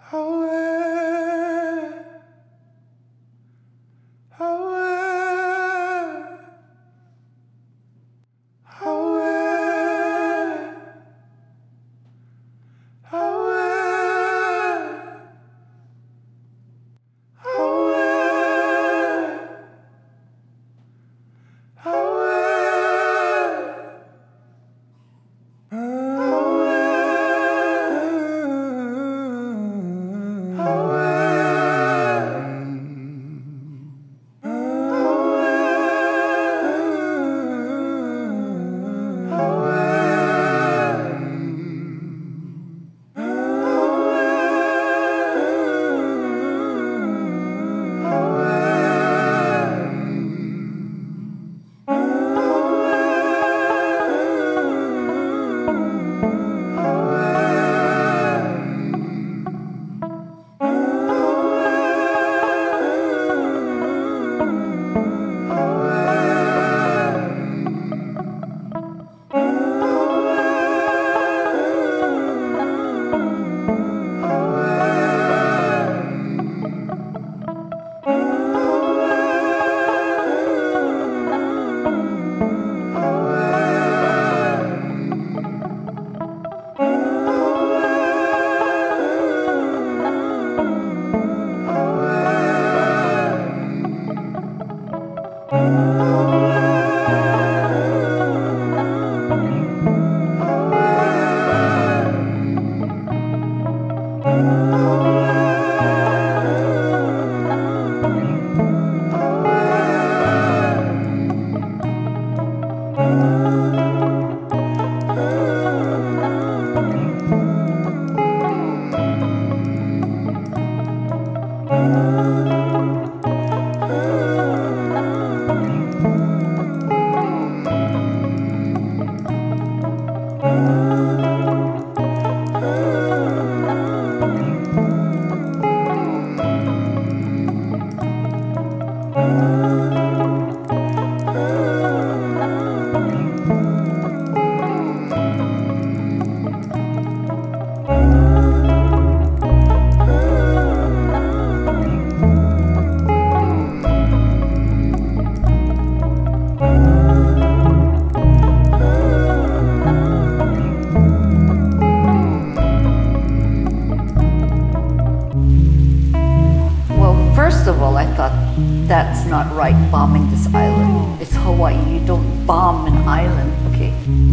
First of all, I thought that's not right, bombing this island. It's Hawaii, you don't bomb an island, okay?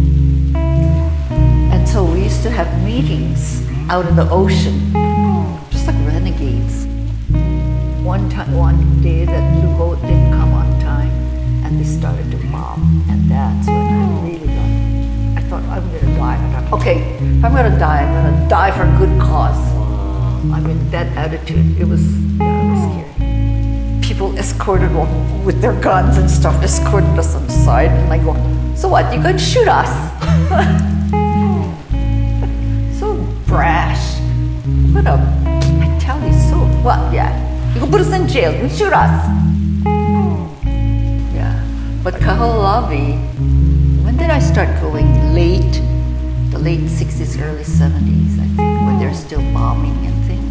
And so we used to have meetings out in the ocean, just like renegades. One day that blue boat didn't come on time, and they started to bomb, and that's when I really got, I thought, I'm gonna die. I thought, okay, if I'm gonna die for a good cause. I mean, that attitude, it was scary. People escorted with their guns and stuff, escorted us on the side, and I go, so what, you gonna shoot us? So brash. What I tell you, so what, yeah. You gonna put us in jail, you shoot us. Yeah, but Kaho'olawe, when did I start going? The late 60s, early 70s, I think, when they're still bombing and things.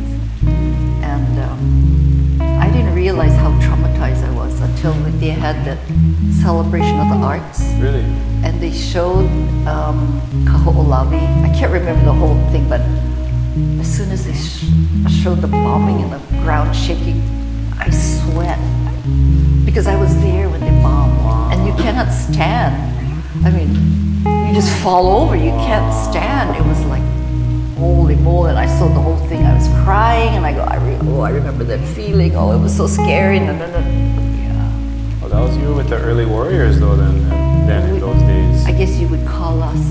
And I didn't realize how traumatized I was until they had that celebration of the arts. Really? And they showed Kaho'olawe. I can't remember the whole thing, but as soon as they showed the bombing and the ground shaking, I sweat. Because I was there when they bombed. Wow. And you cannot stand. I mean, you just fall over, you can't stand. It was like, holy moly, and I saw the whole thing. I was crying, and I go, I remember that feeling. Oh, it was so scary. Yeah. Well, that was you with the early warriors, though, then in those days. I guess you would call us